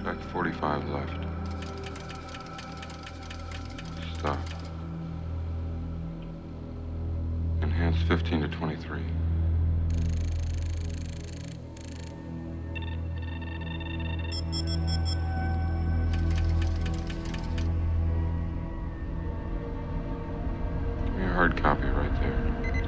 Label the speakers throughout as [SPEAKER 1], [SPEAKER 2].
[SPEAKER 1] Track 45 left. Stop. Enhance 15 to 23. Give me a hard copy right there.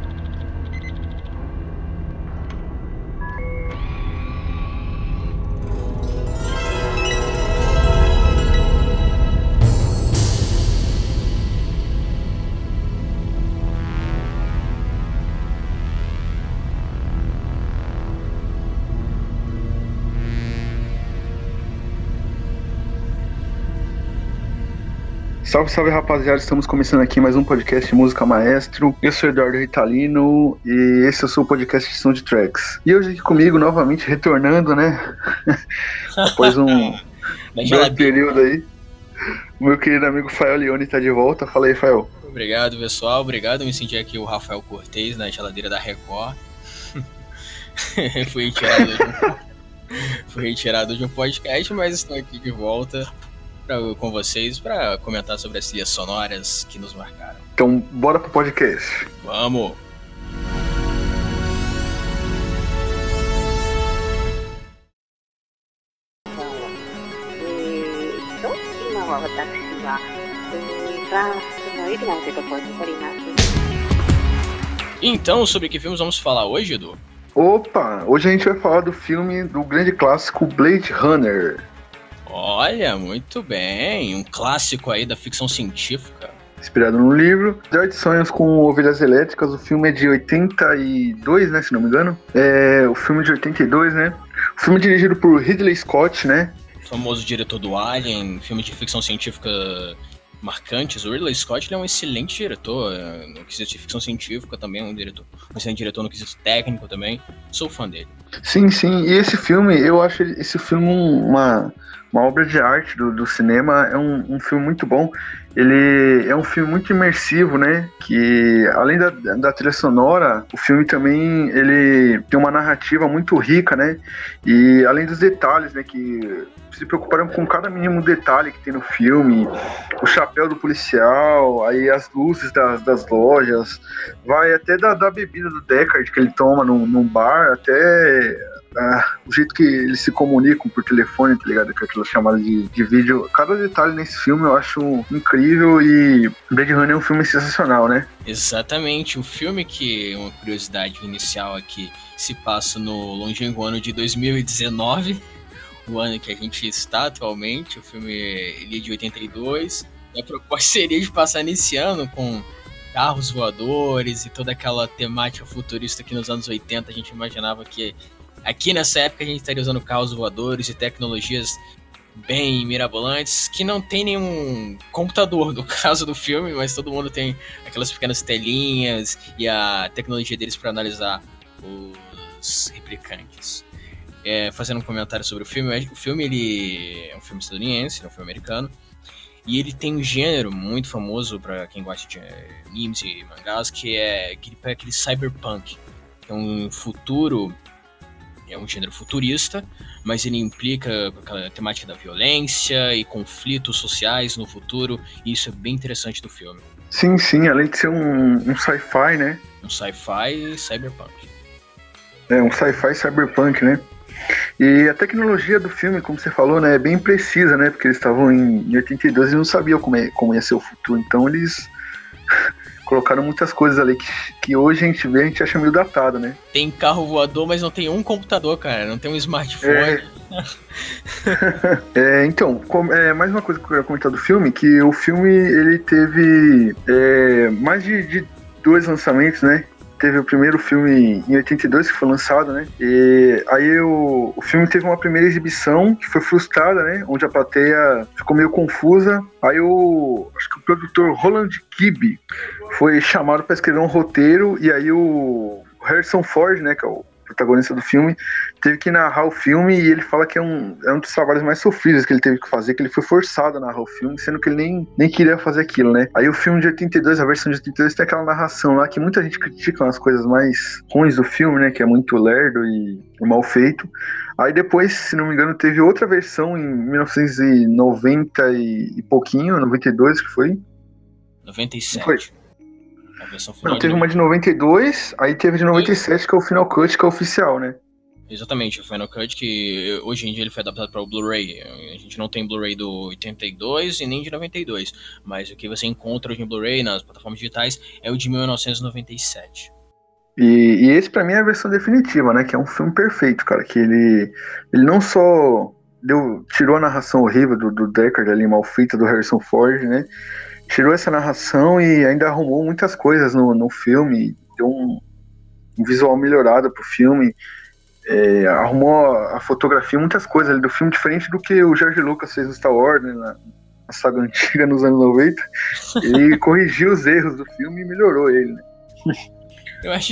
[SPEAKER 2] Salve, salve rapaziada, estamos começando aqui mais um podcast Música Maestro. Eu sou Eduardo Ritalino e esse é o seu podcast de Soundtracks. E hoje aqui comigo, novamente retornando, né? Após um breve período aí, o meu querido amigo Fael Leone tá de volta. Fala aí, Fael.
[SPEAKER 3] Obrigado, pessoal, obrigado. Me senti aqui o Rafael Cortez na geladeira da Record. Fui retirado de um podcast, mas estou aqui de volta com vocês para comentar sobre as trilhas sonoras que nos marcaram.
[SPEAKER 2] Então, bora pro podcast.
[SPEAKER 3] Vamos! Então, sobre que filmes vamos falar hoje, Edu?
[SPEAKER 2] Opa, hoje a gente vai falar do filme do grande clássico Blade Runner.
[SPEAKER 3] Olha, muito bem, um clássico aí da ficção científica.
[SPEAKER 2] Inspirado no livro Jardim de Sonhos com Ovelhas Elétricas. O filme é de 82, né, se não me engano. O filme é de 82, né. O filme é dirigido por Ridley Scott, né.
[SPEAKER 3] O famoso diretor do Alien, filme de ficção científica marcantes. O Ridley Scott ele é um excelente diretor no quesito de ficção científica, também um excelente diretor no quesito técnico também. Sou fã dele.
[SPEAKER 2] Sim, e esse filme, eu acho esse filme uma obra de arte do cinema. É um filme muito bom. Ele é um filme muito imersivo, né? Que além da trilha sonora, o filme também ele tem uma narrativa muito rica, né? E além dos detalhes, né? Que se preocuparam com cada mínimo detalhe que tem no filme, o chapéu do policial, aí as luzes das lojas, vai até da bebida do Deckard que ele toma num bar, até o jeito que eles se comunicam por telefone, tá ligado? Com aquela chamada de vídeo. Cada detalhe nesse filme eu acho incrível, e Blade Runner é um filme sensacional, né?
[SPEAKER 3] Exatamente, um filme que, uma curiosidade inicial aqui, se passa no longínquo ano de 2019, o ano que a gente está atualmente. O filme ele é de 82, e a proposta seria de passar nesse ano com carros voadores e toda aquela temática futurista que nos anos 80 a gente imaginava que aqui nessa época a gente estaria usando carros voadores e tecnologias bem mirabolantes, que não tem nenhum computador no caso do filme, mas todo mundo tem aquelas pequenas telinhas e a tecnologia deles para analisar os replicantes. Fazendo um comentário sobre o filme ele é um filme estadunidense, é um filme americano, e ele tem um gênero muito famoso para quem gosta de animes e mangás, que é aquele cyberpunk. É um futuro, é um gênero futurista, mas ele implica com aquela temática da violência e conflitos sociais no futuro, e isso é bem interessante do filme.
[SPEAKER 2] Sim, além de ser um sci-fi, né?
[SPEAKER 3] Um sci-fi cyberpunk.
[SPEAKER 2] Um sci-fi cyberpunk, né? E a tecnologia do filme, como você falou, né, é bem precisa, né? Porque eles estavam em 82 e não sabiam como ia ser o futuro. Então eles colocaram muitas coisas ali que hoje a gente acha meio datado, né?
[SPEAKER 3] Tem carro voador, mas não tem um computador, cara. Não tem um smartphone.
[SPEAKER 2] Então, mais uma coisa que eu queria comentar do filme, que o filme ele teve mais de 2 lançamentos, né? Teve o primeiro filme em 82 que foi lançado, né? E aí o filme teve uma primeira exibição que foi frustrada, né? Onde a plateia ficou meio confusa. Aí acho que o produtor Roland Kibbe foi chamado para escrever um roteiro, e aí o Harrison Ford, né? Que é o protagonista do filme, teve que narrar o filme e ele fala que é um dos trabalhos mais sofridos que ele teve que fazer, que ele foi forçado a narrar o filme, sendo que ele nem queria fazer aquilo, né? Aí o filme de 82, a versão de 82, tem aquela narração lá que muita gente critica as coisas mais ruins do filme, né? Que é muito lerdo e mal feito. Aí depois, se não me engano, teve outra versão em 1990 e pouquinho, 92 que foi?
[SPEAKER 3] 97.
[SPEAKER 2] Foi.
[SPEAKER 3] A versão final.
[SPEAKER 2] Não, teve uma de 92, aí teve de 97, que é o Final Cut, que é oficial, né?
[SPEAKER 3] Exatamente, o Final Cut, que hoje em dia ele foi adaptado para o Blu-ray. A gente não tem Blu-ray do 82 e nem de 92, mas o que você encontra hoje em Blu-ray nas plataformas digitais é o de 1997.
[SPEAKER 2] E esse pra mim é a versão definitiva, né? Que é um filme perfeito, cara. Que ele não só tirou a narração horrível do Deckard ali, mal feita, do Harrison Ford, né? Tirou essa narração e ainda arrumou muitas coisas no filme. Deu um visual melhorado pro filme. Arrumou a fotografia, muitas coisas ali do filme, diferente do que o George Lucas fez no Star Wars, né? Na saga antiga, nos anos 90. Ele corrigiu os erros do filme e melhorou ele, né?
[SPEAKER 3] Eu acho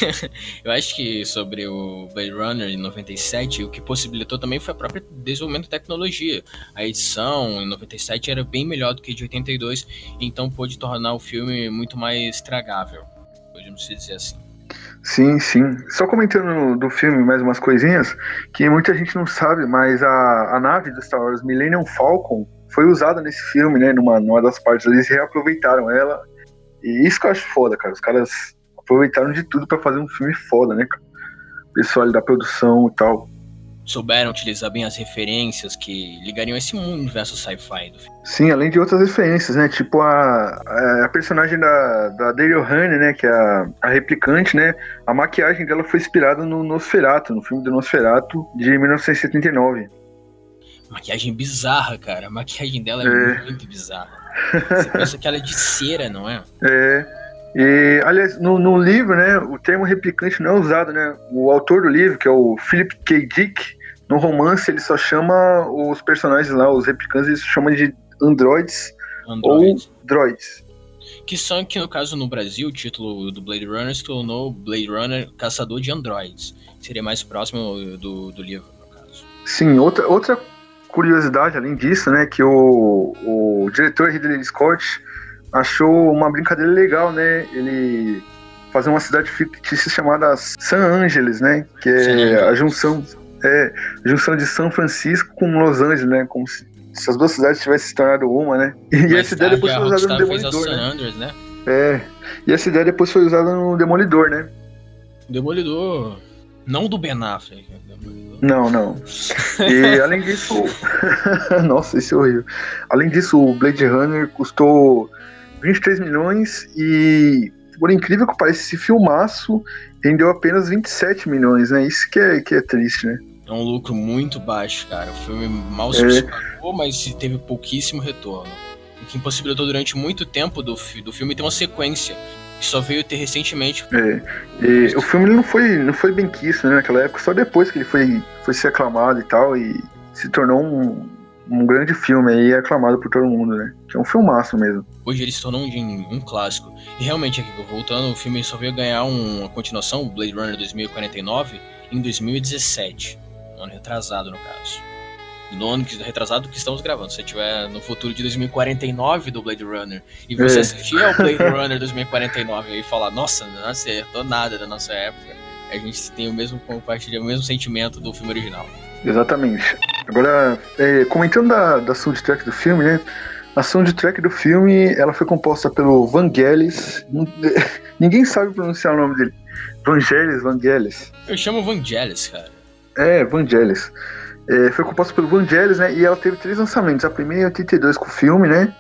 [SPEAKER 3] que sobre o Blade Runner em 97, o que possibilitou também foi o próprio desenvolvimento da tecnologia. A edição em 97 era bem melhor do que de 82, então pôde tornar o filme muito mais tragável, podemos dizer assim.
[SPEAKER 2] Sim, sim. Só comentando do filme mais umas coisinhas, que muita gente não sabe, mas a nave do Star Wars Millennium Falcon foi usada nesse filme, né, numa das partes, eles reaproveitaram ela, e isso que eu acho foda, cara, os caras aproveitaram de tudo pra fazer um filme foda, né, cara? O pessoal ali da produção e tal.
[SPEAKER 3] Souberam utilizar bem as referências que ligariam esse universo sci-fi do filme.
[SPEAKER 2] Sim, além de outras referências, né? Tipo a personagem da Daryl Hannah, né? Que é a replicante, né? A maquiagem dela foi inspirada no Nosferatu, no filme do Nosferatu de 1979.
[SPEAKER 3] Maquiagem bizarra, cara. A maquiagem dela é muito bizarra. Você pensa que ela é de cera, não é?
[SPEAKER 2] E, aliás, no livro, né, o termo replicante não é usado, né? O autor do livro, que é o Philip K. Dick, no romance ele só chama os personagens lá, os replicantes, ele chama de androids ou droids.
[SPEAKER 3] Que são que, no caso, no Brasil, o título do Blade Runner se tornou Blade Runner Caçador de Androids. Seria mais próximo do livro, no caso.
[SPEAKER 2] Sim, outra curiosidade, além disso, né, que o diretor Ridley Scott achou uma brincadeira legal, né? Ele fazer uma cidade fictícia chamada San Angeles, né? Que é a junção de São Francisco com Los Angeles, né? Como se as duas cidades tivessem se tornado uma, né? E essa ideia depois foi usada no Demolidor, né?
[SPEAKER 3] Andreas, né?
[SPEAKER 2] E essa ideia depois foi usada no Demolidor, né?
[SPEAKER 3] Demolidor... Não do Ben Affleck.
[SPEAKER 2] Não. E além disso... Nossa, isso é horrível. Além disso, o Blade Runner custou 23 milhões e, por incrível que pareça, esse filmaço rendeu apenas 27 milhões, né? Isso que é triste, né?
[SPEAKER 3] É um lucro muito baixo, cara. O filme mal se pagou, mas teve pouquíssimo retorno. O que impossibilitou durante muito tempo do filme ter uma sequência. Que só veio ter recentemente.
[SPEAKER 2] E o filme não foi bem quisto, né, naquela época, só depois que ele foi ser aclamado e tal, e se tornou um grande filme aí, aclamado por todo mundo, né? Que é um filmaço mesmo.
[SPEAKER 3] Hoje ele se tornou um clássico. E realmente, aqui, voltando, o filme só veio ganhar uma continuação, Blade Runner 2049, em 2017. Um ano retrasado, no caso. No ano retrasado que estamos gravando. Se você estiver no futuro de 2049 do Blade Runner e você assistir ao Blade Runner 2049 e falar, nossa, não acertou nada da nossa época, a gente tem compartilha o mesmo sentimento do filme original. Exatamente.
[SPEAKER 2] Agora, comentando da soundtrack do filme, né? A soundtrack do filme, ela foi composta pelo Vangelis. Ninguém sabe pronunciar o nome dele. Vangelis.
[SPEAKER 3] Eu chamo Vangelis, cara.
[SPEAKER 2] Vangelis. Foi composta pelo Vangelis, né? E ela teve 3 lançamentos. A primeira em 82 com o filme, né?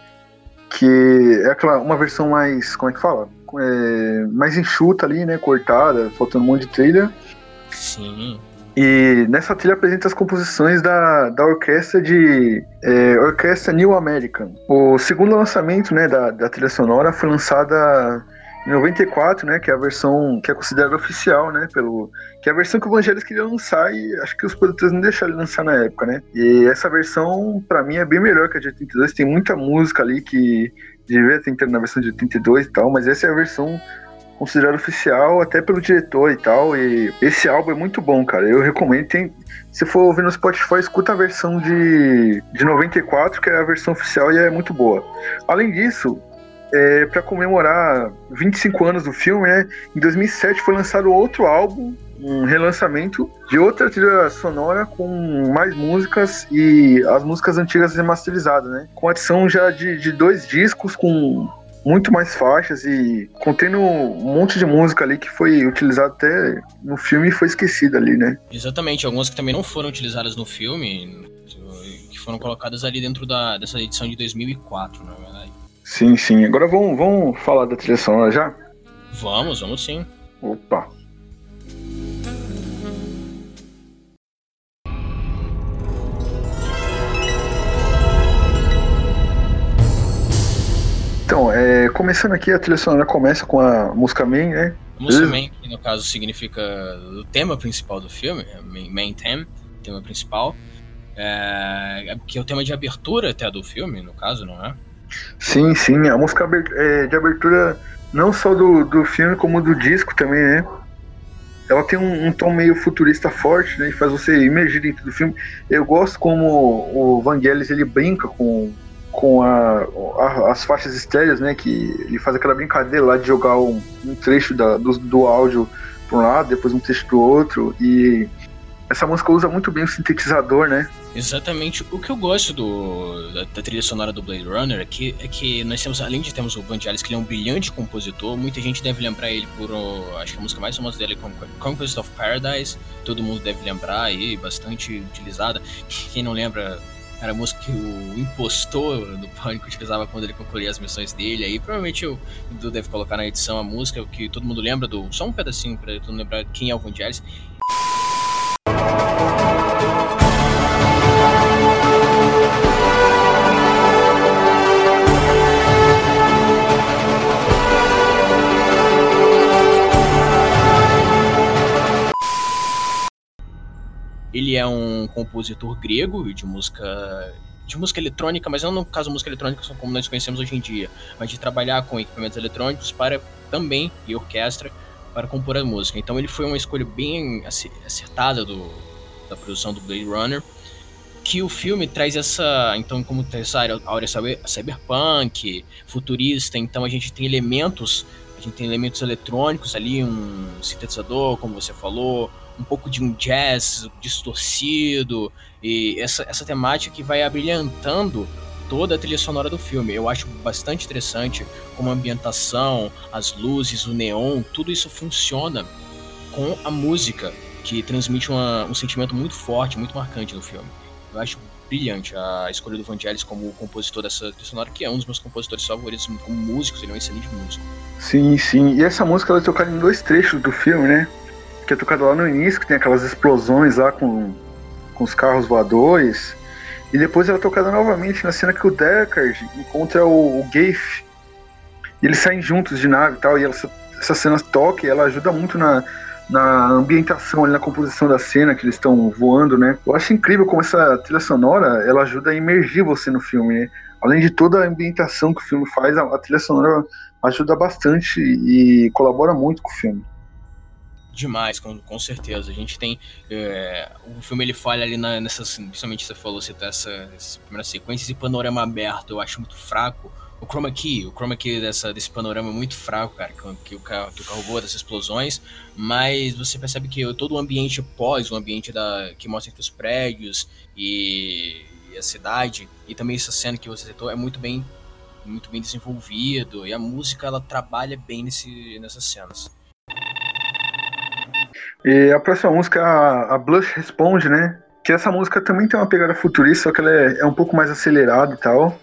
[SPEAKER 2] Que é uma versão mais, como é que fala? Mais enxuta ali, né? Cortada, faltando um monte de trilha.
[SPEAKER 3] Sim.
[SPEAKER 2] E nessa trilha apresenta as composições da orquestra Orquestra New American. O segundo lançamento, né, da trilha sonora foi lançada em 94, né, que é a versão que é considerada oficial, né, que é a versão que o Vangelis queria lançar e acho que os produtores não deixaram ele lançar na época, né. E essa versão, pra mim, é bem melhor que a de 82, tem muita música ali que devia ter entrado na versão de 82 e tal, mas essa é a versão considerado oficial até pelo diretor e tal. E esse álbum é muito bom, cara. Eu recomendo. Se for ouvir no Spotify, escuta a versão de 94, que é a versão oficial e é muito boa. Além disso, para comemorar 25 anos do filme, né, em 2007 foi lançado outro álbum, um relançamento de outra trilha sonora com mais músicas e as músicas antigas remasterizadas, né? Com adição já de 2 discos com muito mais faixas e contendo um monte de música ali que foi utilizado até no filme e foi esquecida ali, né?
[SPEAKER 3] Exatamente, algumas que também não foram utilizadas no filme, que foram colocadas ali dentro dessa edição de 2004, na verdade.
[SPEAKER 2] Sim, sim. Agora vamos falar da trilha sonora já?
[SPEAKER 3] Vamos sim.
[SPEAKER 2] Opa! Então, começando aqui, a trilha sonora começa com a música Main, né?
[SPEAKER 3] A música Main, que no caso significa o tema principal do filme, Main Theme, tema principal, que é o tema de abertura até do filme, no caso, não é?
[SPEAKER 2] Sim, sim, a música de abertura não só do filme, como do disco também, né? Ela tem um tom meio futurista forte, né? E faz você imergir dentro do filme. Eu gosto como o Vangelis, ele brinca com as faixas estéreas, né? Que ele faz aquela brincadeira lá de jogar um trecho do áudio para um lado, depois um trecho pro outro. E essa música usa muito bem o sintetizador, né?
[SPEAKER 3] Exatamente. O que eu gosto da trilha sonora do Blade Runner é que nós temos, além de termos o Vangelis, que ele é um brilhante compositor, muita gente deve lembrar ele por, acho que a música mais famosa dele é Conquest of Paradise, todo mundo deve lembrar aí, bastante utilizada. Quem não lembra, era a música que o impostor do Pânico utilizava quando ele concluía as missões dele, aí provavelmente o Edu deve colocar na edição a música que todo mundo lembra, só um pedacinho pra todo mundo lembrar quem é o Vangelis. Ele é um compositor grego de música eletrônica, mas não no caso música eletrônica como nós conhecemos hoje em dia, mas de trabalhar com equipamentos eletrônicos para também, e orquestra, para compor a música. Então ele foi uma escolha bem acertada da produção do Blade Runner, que o filme traz então como essa áurea cyberpunk, futurista, então a gente tem elementos eletrônicos ali, um sintetizador, como você falou, um pouco de um jazz distorcido, e essa temática que vai abrilhantando toda a trilha sonora do filme. Eu acho bastante interessante como a ambientação, as luzes, o neon, tudo isso funciona com a música, que transmite um sentimento muito forte, muito marcante no filme. Eu acho brilhante a escolha do Vangelis como compositor dessa trilha sonora, que é um dos meus compositores favoritos como músicos, ele é um excelente músico.
[SPEAKER 2] Sim, sim. E essa música ela é tocada em 2 trechos do filme, né? Que é tocada lá no início, que tem aquelas explosões lá com os carros voadores. E depois ela é tocada novamente na cena que o Deckard encontra o Gafe. E eles saem juntos de nave e tal. E essa cena toca e ela ajuda muito na ambientação, ali, na composição da cena que eles estão voando, né? Eu acho incrível como essa trilha sonora ela ajuda a imergir você no filme, né? Além de toda a ambientação que o filme faz, a trilha sonora ajuda bastante e colabora muito com o filme.
[SPEAKER 3] Demais, com certeza. A gente tem o filme, ele falha ali principalmente você falou, citar essas primeiras sequências e panorama aberto, eu acho muito fraco. O chroma key desse panorama é muito fraco, cara, que o carro voa, das explosões, mas você percebe que todo o ambiente o ambiente que mostra entre os prédios e a cidade, e também essa cena que você citou é muito bem desenvolvido, e a música ela trabalha bem nessas cenas.
[SPEAKER 2] E a próxima música é a Blush Responde, né? Que essa música também tem uma pegada futurista, só que ela é um pouco mais acelerada e tal.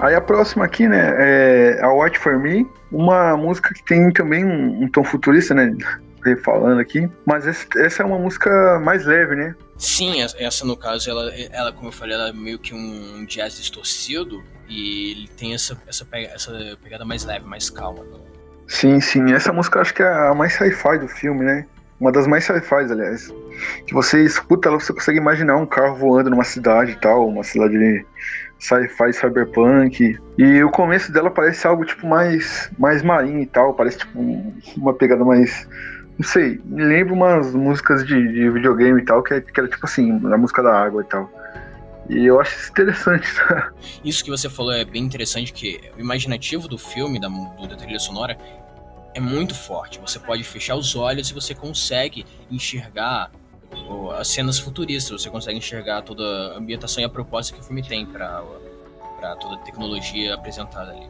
[SPEAKER 2] Aí a próxima aqui, né, é a Wait For Me, uma música que tem também um tom futurista, né, falando aqui, mas essa é uma música mais leve, né?
[SPEAKER 3] Sim, essa no caso, ela, como eu falei, ela é meio que um jazz distorcido e ele tem essa pegada mais leve, mais calma.
[SPEAKER 2] Sim, essa música eu acho que é a mais sci-fi do filme, né? Uma das mais sci-fi, aliás. Que você escuta ela, você consegue imaginar um carro voando numa cidade e tal, uma cidade sci-fi, cyberpunk. E o começo dela parece algo tipo mais marinho e tal, parece tipo uma pegada mais... Não sei, me lembra umas músicas de videogame e tal, que era tipo assim, a música da água e tal. E eu acho isso interessante.
[SPEAKER 3] Isso que você falou é bem interessante, que o imaginativo do filme, da trilha sonora, é muito forte. Você pode fechar os olhos e você consegue enxergar as cenas futuristas, você consegue enxergar toda a ambientação e a proposta que o filme tem para toda a tecnologia apresentada ali.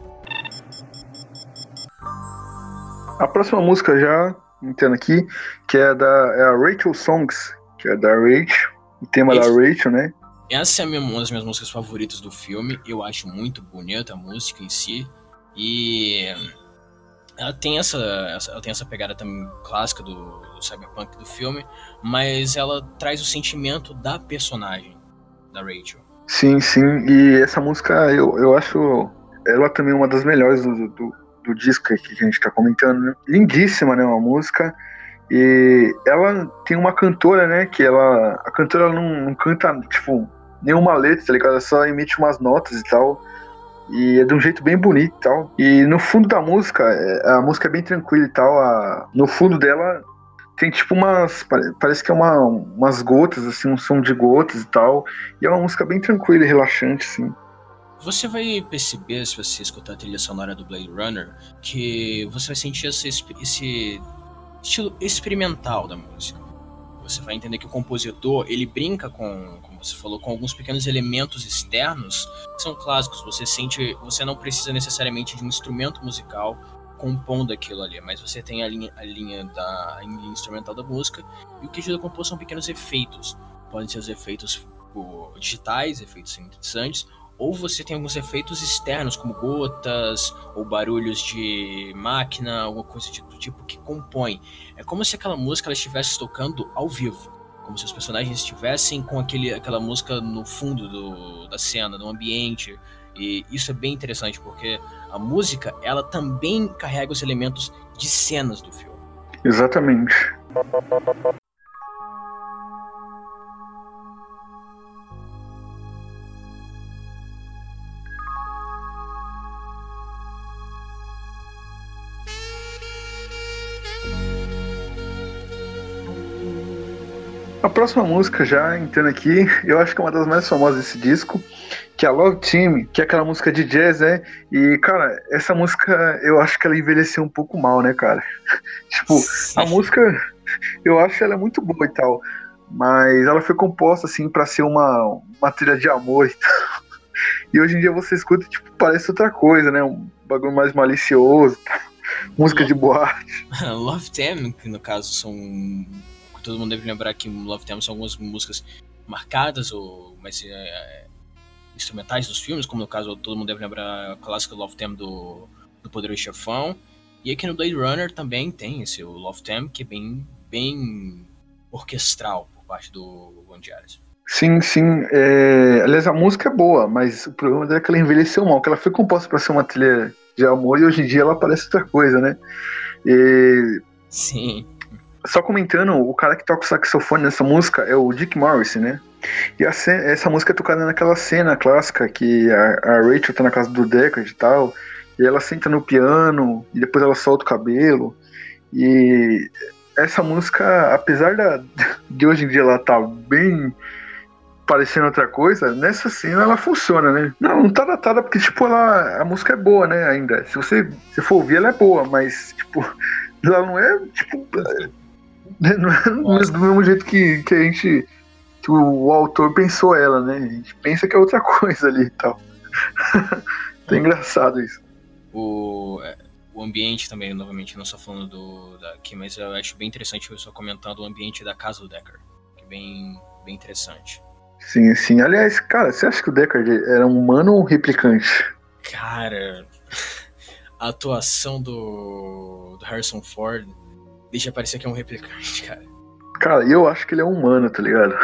[SPEAKER 2] A próxima música já entendo aqui, que é a Rachel Songs, que é da Rachel, o tema da Rachel, né?
[SPEAKER 3] Essa é uma das minhas músicas favoritas do filme. Eu acho muito bonita a música em si. E ela tem essa pegada também clássica do cyberpunk do filme, mas ela traz o sentimento da personagem, da Rachel.
[SPEAKER 2] Sim, e essa música eu acho ela também uma das melhores do disco aqui que a gente tá comentando, né? Lindíssima, né, uma música. E ela tem uma cantora, né, que a cantora ela não canta, tipo, nenhuma letra, tá ligado? Ela só emite umas notas e tal. E é de um jeito bem bonito e tal. E no fundo da música, a música é bem tranquila e tal. No fundo dela tem tipo parece que é umas gotas, assim, um som de gotas e tal. E é uma música bem tranquila e relaxante, assim.
[SPEAKER 3] Você vai perceber, se você escutar a trilha sonora do Blade Runner, que você vai sentir esse estilo experimental da música. Você vai entender que o compositor, ele brinca como você falou, com alguns pequenos elementos externos que são clássicos. Você não precisa necessariamente de um instrumento musical compondo aquilo ali, mas você tem a linha instrumental da música, e o que ajuda a compor são pequenos efeitos. Podem ser os efeitos digitais, efeitos sintetizantes, ou você tem alguns efeitos externos, como gotas, ou barulhos de máquina, alguma coisa do tipo que compõe. É como se aquela música ela estivesse tocando ao vivo, como se os personagens estivessem com aquela música no fundo da cena, do ambiente. E isso é bem interessante, porque a música, ela também carrega os elementos de cenas do filme.
[SPEAKER 2] Exatamente. A próxima música, já entrando aqui, eu acho que é uma das mais famosas desse disco, que é a Love Team, que é aquela música de jazz, né? E, cara, essa música, eu acho que ela envelheceu um pouco mal, né, cara? Tipo, a música, eu acho ela muito boa e tal, mas ela foi composta, assim, pra ser uma trilha de amor e tal. E hoje em dia você escuta, tipo, parece outra coisa, né? Um bagulho mais malicioso, música de boate.
[SPEAKER 3] Love Team, que no caso são... Todo mundo deve lembrar que Love Team são algumas músicas marcadas, mas instrumentais dos filmes, como no caso todo mundo deve lembrar a clássica Love Team do Poderoso Chefão. E aqui no Blade Runner também tem esse Love Team, que é bem orquestral por parte do Vangelis.
[SPEAKER 2] Sim. Aliás, a música é boa, mas o problema é que ela envelheceu mal, que ela foi composta para ser uma trilha de amor e hoje em dia ela parece outra coisa, né?
[SPEAKER 3] Sim.
[SPEAKER 2] Só comentando, o cara que toca o saxofone nessa música é o Dick Morrissey, né? E essa música é tocada naquela cena clássica que a Rachel tá na casa do Deckard e tal, e ela senta no piano, e depois ela solta o cabelo. E essa música, apesar de hoje em dia ela tá bem parecendo outra coisa, nessa cena ela funciona, né? Não tá datada porque, tipo, a música é boa, né, ainda. Se você for ouvir, ela é boa, mas, tipo, ela não é, tipo... Não é do mesmo jeito que o autor pensou ela, né? A gente pensa que é outra coisa ali e tal. É engraçado isso.
[SPEAKER 3] O ambiente também, novamente, não só falando daqui, mas eu acho bem interessante eu só comentando o ambiente da casa do Deckard, que é bem interessante.
[SPEAKER 2] Sim. Aliás, cara, você acha que o Deckard era um humano ou um replicante?
[SPEAKER 3] Cara, a atuação do Harrison Ford deixa parecer que é um replicante, cara.
[SPEAKER 2] Cara, eu acho que ele é humano, tá ligado?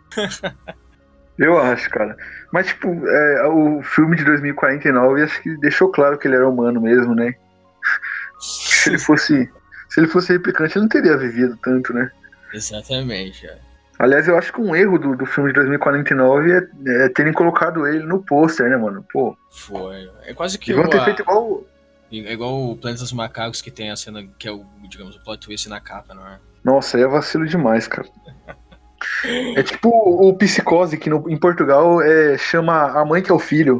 [SPEAKER 2] Eu acho, cara. Mas, tipo, o filme de 2049 acho que deixou claro que ele era humano mesmo, né? Se ele fosse replicante, ele não teria vivido tanto, né?
[SPEAKER 3] Exatamente, cara.
[SPEAKER 2] Aliás, eu acho que um erro do filme de 2049 é terem colocado ele no pôster, né, mano? Pô.
[SPEAKER 3] Foi. É quase que
[SPEAKER 2] Deviam ter feito igual.
[SPEAKER 3] É igual o Planeta dos Macacos, que tem a cena que é o, digamos, o plot twist na capa, não é?
[SPEAKER 2] Nossa, aí é vacilo demais, cara. É tipo o Psicose, que em Portugal chama a mãe que é o filho.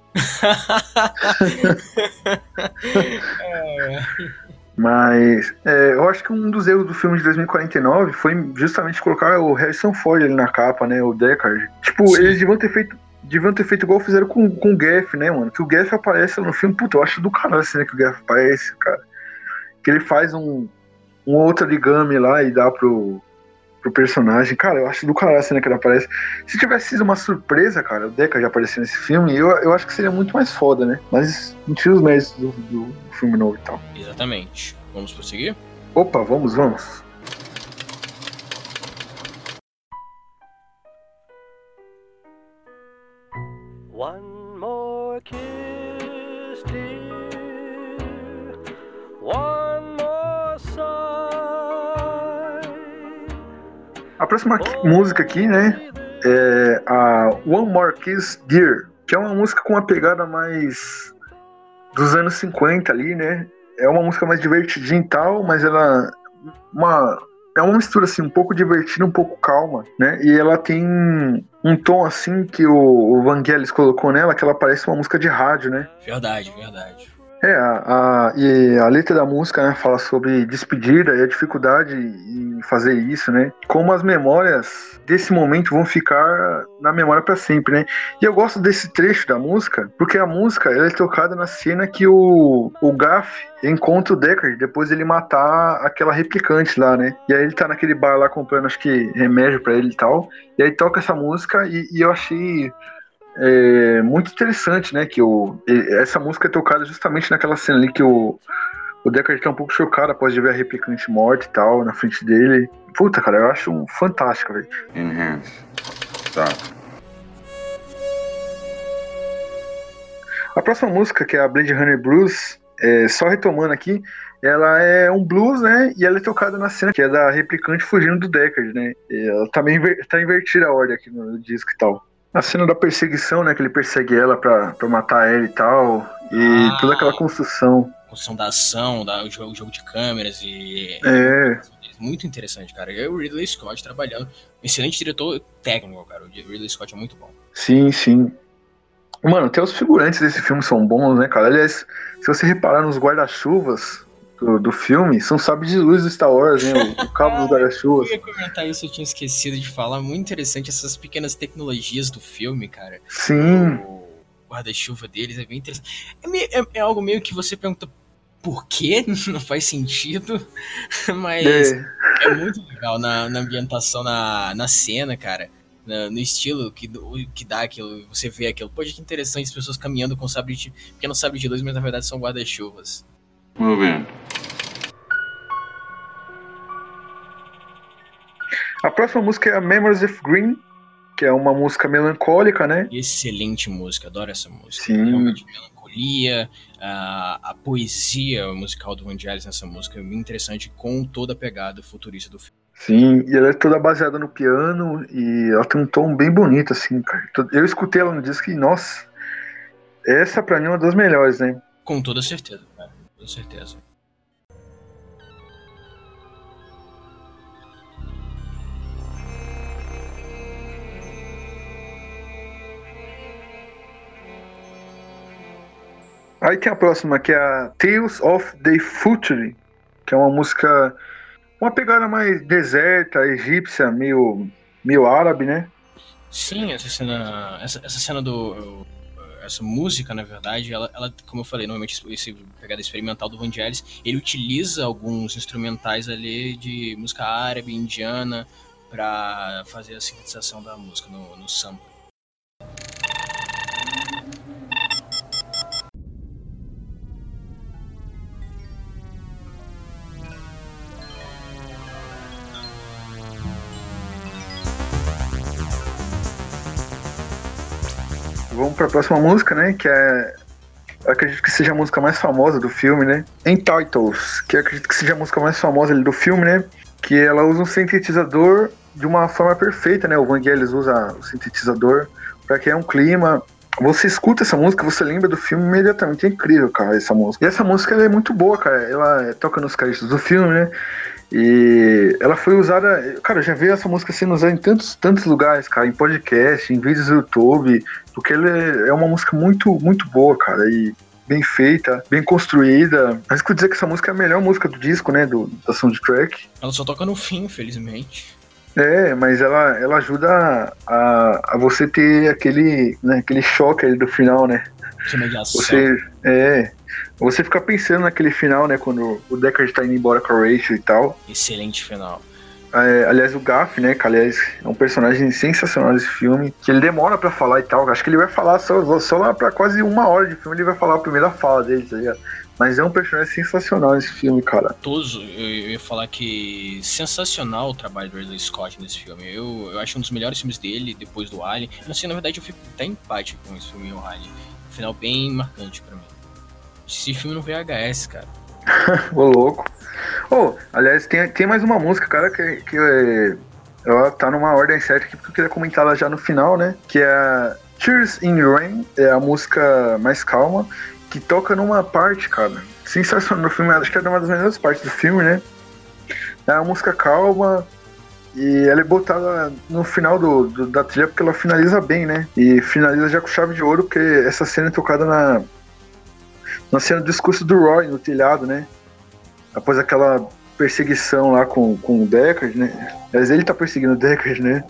[SPEAKER 2] Mas eu acho que um dos erros do filme de 2049 foi justamente colocar o Harrison Ford ali na capa, né? O Deckard. Tipo, sim, eles deviam ter feito igual fizeram com o Gaff, né, mano? Que o Gaff aparece no filme. Puta, eu acho do caralho assim, né, que o Gaff aparece, cara. Que ele faz um outro origami lá e dá pro personagem. Cara, eu acho do caralho assim, né, que ele aparece. Se tivesse sido uma surpresa, cara, o Deckard aparecer nesse filme, eu acho que seria muito mais foda, né? Mas não tira os méritos do filme novo e tal.
[SPEAKER 3] Exatamente. Vamos prosseguir?
[SPEAKER 2] Opa, vamos.
[SPEAKER 4] One more kiss, dear. One more sigh.
[SPEAKER 2] A próxima música aqui, né, é a One More Kiss, Dear, que é uma música com uma pegada mais dos anos 50 ali, né? É uma música mais divertidinha e tal, mas ela é uma mistura assim, um pouco divertida, um pouco calma, né? E ela tem um tom assim que o Vangelis colocou nela, que ela parece uma música de rádio, né?
[SPEAKER 3] Verdade.
[SPEAKER 2] E a letra da música, né, fala sobre despedida e a dificuldade em fazer isso, né? Como as memórias desse momento vão ficar na memória para sempre, né? E eu gosto desse trecho da música, porque a música ela é tocada na cena que o Gaff encontra o Deckard depois ele matar aquela replicante lá, né? E aí ele tá naquele bar lá comprando, acho que remédio para ele e tal. E aí toca essa música e eu achei muito interessante, né, que essa música é tocada justamente naquela cena ali que o Deckard tá um pouco chocado após de ver a replicante morta e tal, na frente dele. Puta, cara, eu acho fantástico, velho.
[SPEAKER 1] Enhance. Stop.
[SPEAKER 2] A próxima música, que é a Blade Runner Blues, só retomando aqui, ela é um blues, né, e ela é tocada na cena que é da replicante fugindo do Deckard, né. E ela também tá invertida a ordem aqui no disco e tal. A cena da perseguição, né? Que ele persegue ela pra matar ela e tal. E toda aquela construção.
[SPEAKER 3] Construção da ação, o jogo de câmeras e... Muito interessante, cara. E o Ridley Scott trabalhando. Excelente diretor técnico, cara. O Ridley Scott é muito bom.
[SPEAKER 2] Sim. Mano, até os figurantes desse filme são bons, né, cara? Aliás, se você reparar nos guarda-chuvas do filme, são sabres de luz do Star Wars, né? O cabo dos guarda-chuvas.
[SPEAKER 3] Eu ia comentar isso, eu tinha esquecido de falar. Muito interessante essas pequenas tecnologias do filme, cara.
[SPEAKER 2] Sim.
[SPEAKER 3] O guarda-chuva deles é bem interessante. É algo meio que você pergunta por quê? Não faz sentido. Mas é muito legal na ambientação, na cena, cara. No estilo que dá aquilo, você vê aquilo. Pô, que interessante, as pessoas caminhando com pequenos sabres de luz, mas na verdade são guarda-chuvas.
[SPEAKER 1] Move in.
[SPEAKER 2] A próxima música é a Memories of Green, que é uma música melancólica, né?
[SPEAKER 3] Excelente música, adoro essa música.
[SPEAKER 2] Sim.
[SPEAKER 3] Realmente melancolia, a poesia musical do Vangelis nessa música é bem interessante, com toda a pegada futurista do filme.
[SPEAKER 2] Sim, e ela é toda baseada no piano e ela tem um tom bem bonito, assim, cara. Eu escutei ela no disco e, nossa, essa pra mim é uma das melhores, né?
[SPEAKER 3] Com toda certeza, cara. Com certeza.
[SPEAKER 2] Aí tem a próxima, que é a Tales of the Future, que é uma música, uma pegada mais deserta, egípcia, meio árabe, né?
[SPEAKER 3] Sim, essa cena essa música, na verdade, ela, como eu falei, normalmente esse pegada experimental do Vangelis, ele utiliza alguns instrumentais ali de música árabe, indiana, para fazer a sintetização da música no sample.
[SPEAKER 2] Vamos pra próxima música, né? Que é... acredito que seja a música mais famosa do filme, né? Entitled, que acredito que seja a música mais famosa ali do filme, né? Que ela usa um sintetizador de uma forma perfeita, né? O Vangelis usa o sintetizador pra criar um clima. Você escuta essa música, você lembra do filme imediatamente. É incrível, cara, essa música. E essa música ela é muito boa, cara. Ela toca nos créditos do filme, né? E ela foi usada... Cara, eu já vi essa música sendo usada em tantos lugares, cara. Em podcast, em vídeos do YouTube. Porque ela é uma música muito, muito boa, cara. E bem feita, bem construída. Mas eu dizer que essa música é a melhor música do disco, né? Da soundtrack.
[SPEAKER 3] Ela só toca no fim, infelizmente.
[SPEAKER 2] Mas ela ajuda a você ter aquele choque ali do final, né?
[SPEAKER 3] Que mediação.
[SPEAKER 2] Você fica pensando naquele final, né? Quando o Deckard tá indo embora com a Rachel e tal.
[SPEAKER 3] Excelente final.
[SPEAKER 2] Aliás, o Gaff, né? Que aliás é um personagem sensacional desse filme. Que ele demora pra falar e tal. Acho que ele vai falar só lá pra quase 1 hora de filme. Ele vai falar a primeira fala dele, tá ligado? Mas é um personagem sensacional nesse filme, cara.
[SPEAKER 3] Eu ia falar que sensacional o trabalho do Ridley Scott nesse filme. Eu acho um dos melhores filmes dele, depois do Alien. Assim, na verdade, eu fico até empate com esse filme e o Alien. Final bem marcante pra mim. Esse filme no VHS, cara.
[SPEAKER 2] Ô, louco. Aliás, tem mais uma música, cara, que ela tá numa ordem certa aqui, porque eu queria comentar ela já no final, né? Que é a Tears in the Rain, é a música mais calma, que toca numa parte, cara, sensacional no filme. Acho que é uma das melhores partes do filme, né? É uma música calma e ela é botada no final da trilha porque ela finaliza bem, né? E finaliza já com chave de ouro, porque essa cena é tocada na cena do discurso do Roy no telhado, né? Após aquela perseguição lá com o Deckard, né? Mas ele tá perseguindo o Deckard, né?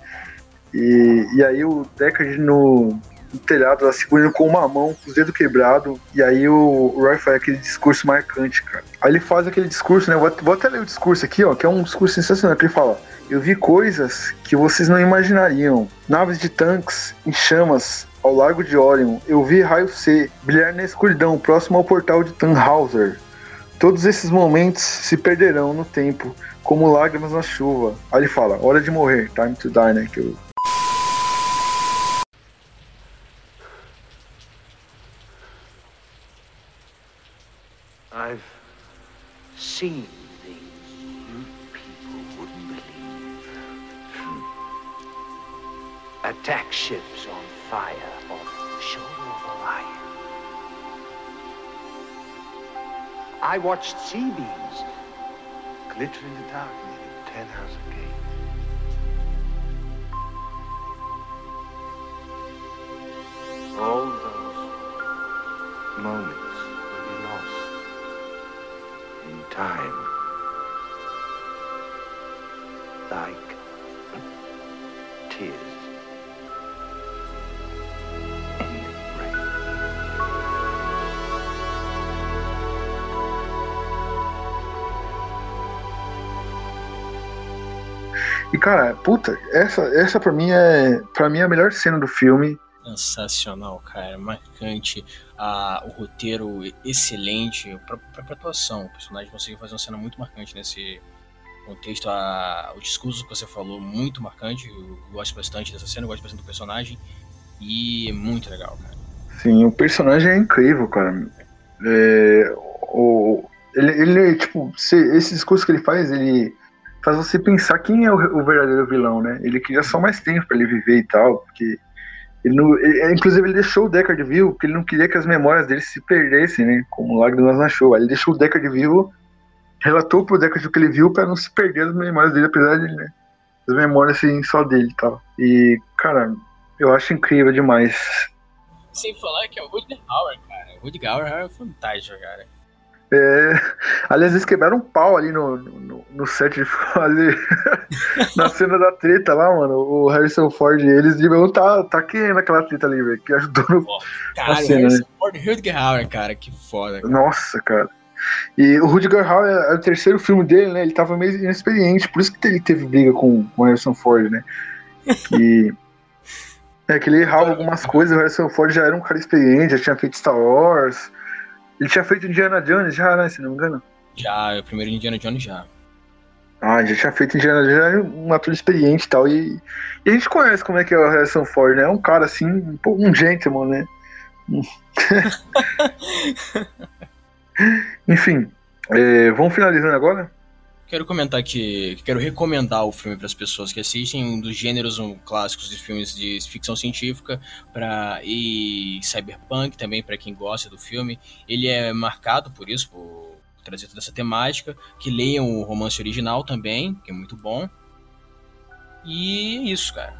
[SPEAKER 2] E aí o Deckard no telhado, ela segurando com uma mão, com os dedos quebrados, e aí o Roy faz aquele discurso marcante, cara. Aí ele faz aquele discurso, né? Vou até ler o discurso aqui, ó, que é um discurso sensacional, que ele fala: eu vi coisas que vocês não imaginariam. Naves de tanques em chamas ao largo de Orion. Eu vi raio C brilhar na escuridão, próximo ao portal de Tannhauser. Todos esses momentos se perderão no tempo, como lágrimas na chuva. Aí ele fala: hora de morrer, time to die, né?
[SPEAKER 5] I've seen things you people wouldn't believe. Attack ships on fire off the shoulder of Orion. I watched sea beams glitter in the dark near Tannhauser Gate. All those moments will be lost in time, like tears in the rain.
[SPEAKER 2] E cara, puta, essa pra mim é a melhor cena do filme.
[SPEAKER 3] Sensacional, cara, marcante, o roteiro excelente, a própria atuação, o personagem conseguiu fazer uma cena muito marcante nesse contexto, o discurso que você falou, muito marcante, eu gosto bastante dessa cena, eu gosto bastante do personagem, e é muito legal, cara.
[SPEAKER 2] Sim, o personagem é incrível, cara. Ele tipo, esse discurso que ele faz você pensar quem é o verdadeiro vilão, né? Ele queria só mais tempo pra ele viver e tal, porque inclusive ele deixou o Deckard vivo, porque ele não queria que as memórias dele se perdessem, né? Como lágrimas na chuva. Ele deixou o Deckard vivo, relatou pro Deckard o que ele viu pra não se perder as memórias dele, apesar de, né, as memórias serem só dele e tal. E, cara, eu acho incrível demais.
[SPEAKER 3] Sem falar que é o Rutger Hauer, cara. O Rutger Hauer é fantástico, cara.
[SPEAKER 2] Aliás, eles quebraram um pau ali no set de fazer na cena da treta lá, mano. O Harrison Ford e eles deviam tá querendo aquela treta ali, velho, que ajudou no.
[SPEAKER 3] Caralho,
[SPEAKER 2] cena,
[SPEAKER 3] Harrison
[SPEAKER 2] né?
[SPEAKER 3] Ford e Rutger Hauer, cara, que foda, cara.
[SPEAKER 2] Nossa, cara. E o Rutger Hauer é o terceiro filme dele, né? Ele tava meio inexperiente, por isso que ele teve briga com o Harrison Ford, né? Que ele errava algumas coisas. O Harrison Ford já era um cara experiente, já tinha feito Star Wars. Ele tinha feito Indiana Jones já, né? Se não me engano.
[SPEAKER 3] Já, o primeiro Indiana Jones já.
[SPEAKER 2] Ah, já tinha feito Indiana Jones, já era um ator experiente e tal. E a gente conhece como é que é o Harrison Ford, né? É um cara assim, um gentleman, né? Enfim, vamos finalizando agora?
[SPEAKER 3] Quero comentar que quero recomendar o filme para as pessoas que assistem, um dos gêneros clássicos de filmes de ficção científica e cyberpunk também, para quem gosta do filme. Ele é marcado por isso, por trazer toda essa temática. Que leiam o romance original também, que é muito bom. E é isso, cara.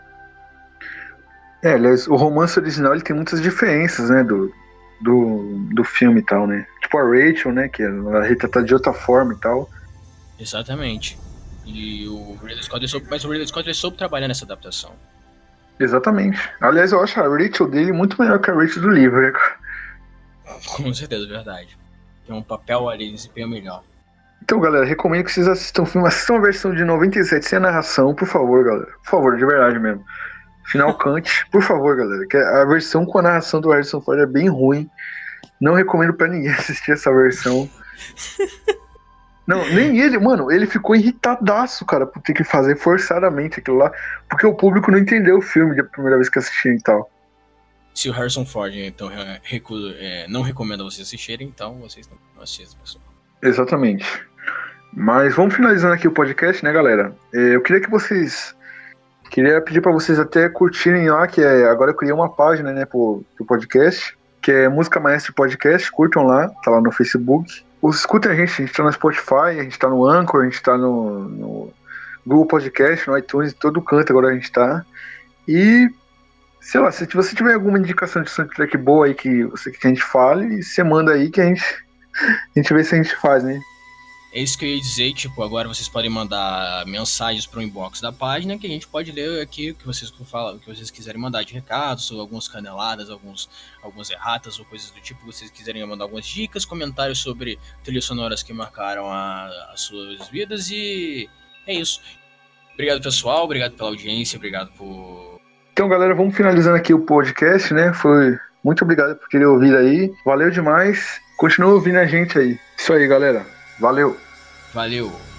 [SPEAKER 2] Aliás, o romance original ele tem muitas diferenças, né, do filme e tal, né? Tipo a Rachel, né, que ela é retratada de outra forma e tal.
[SPEAKER 3] Exatamente. E o Ridley Scott mas o Ridley Scott soube trabalhar nessa adaptação.
[SPEAKER 2] Exatamente. Aliás, eu acho a Rachel dele muito melhor que a Rachel do livro, né?
[SPEAKER 3] Com certeza, verdade. Tem um papel ali, desempenho melhor.
[SPEAKER 2] Então, galera, recomendo que vocês assistam o filme. Assistam a versão de 97 sem a narração, por favor, galera. Por favor, de verdade mesmo. Final Kant, por favor, galera. Que a versão com a narração do Harrison Ford é bem ruim. Não recomendo pra ninguém assistir essa versão. Não, nem ele, mano, ele ficou irritadaço, cara, por ter que fazer forçadamente aquilo lá, porque o público não entendeu o filme da primeira vez que assistiu e tal.
[SPEAKER 3] Se o Harrison Ford, então, não recomenda vocês assistirem, então vocês não assistem, pessoal.
[SPEAKER 2] Exatamente. Mas vamos finalizando aqui o podcast, né, galera? Eu queria pedir pra vocês até curtirem lá, agora eu criei uma página, né, pro podcast, que é Música Maestro Podcast, curtam lá, tá lá no Facebook. Escutem a gente tá no Spotify, a gente tá no Anchor, a gente tá no Google Podcast, no iTunes, todo canto agora a gente tá. E, sei lá, se você tiver alguma indicação de soundtrack boa aí que a gente fale, você manda aí que a gente vê se a gente faz, né?
[SPEAKER 3] É isso que eu ia dizer, tipo, agora vocês podem mandar mensagens pro inbox da página que a gente pode ler aqui o que vocês falam, o que vocês quiserem mandar de recados, ou algumas caneladas, algumas erratas ou coisas do tipo, vocês quiserem mandar algumas dicas, comentários sobre trilhas sonoras que marcaram as suas vidas, e é isso. Obrigado, pessoal, obrigado pela audiência, obrigado por...
[SPEAKER 2] Então, galera, vamos finalizando aqui o podcast, né? Muito obrigado por terem ouvido aí, valeu demais, continua ouvindo a gente aí. Isso aí, galera. Valeu!
[SPEAKER 3] Valeu!